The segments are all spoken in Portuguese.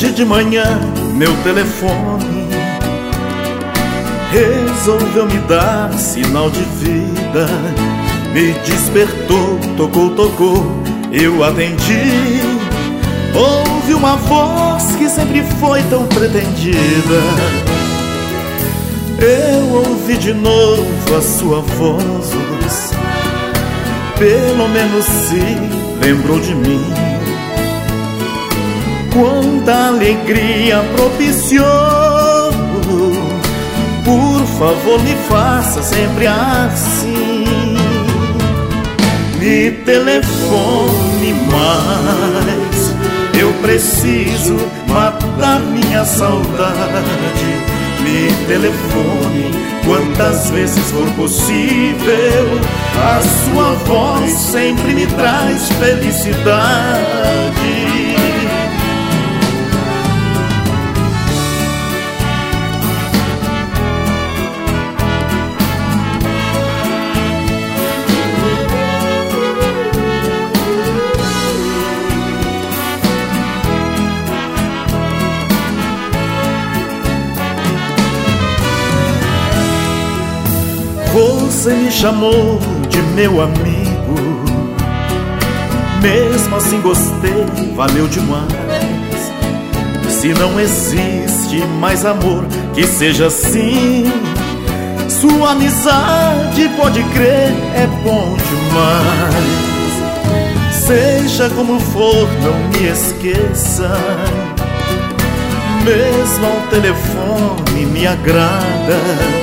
Hoje de manhã meu telefone resolveu me dar sinal de vida. Me despertou, tocou, eu atendi. Ouvi uma voz que sempre foi tão pretendida. Eu ouvi de novo a sua voz, pelo menos se lembrou de mim. Quanta alegria propiciou. Por favor, me faça sempre assim. Me telefone mais, eu preciso matar minha saudade. Me telefone quantas vezes for possível. A sua voz sempre me traz felicidade. Você me chamou de meu amigo, mesmo assim gostei, valeu demais. Se não existe mais amor que seja assim, sua amizade, pode crer, é bom demais. Seja como for, não me esqueça, mesmo ao telefone me agrada.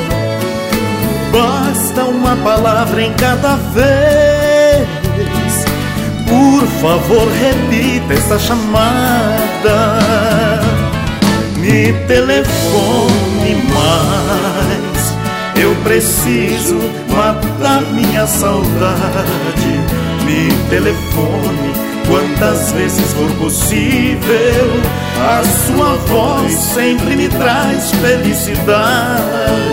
Basta uma palavra em cada vez. Por favor, repita essa chamada. Me telefone mais, eu preciso matar minha saudade. Me telefone quantas vezes for possível. A sua voz sempre me traz felicidade.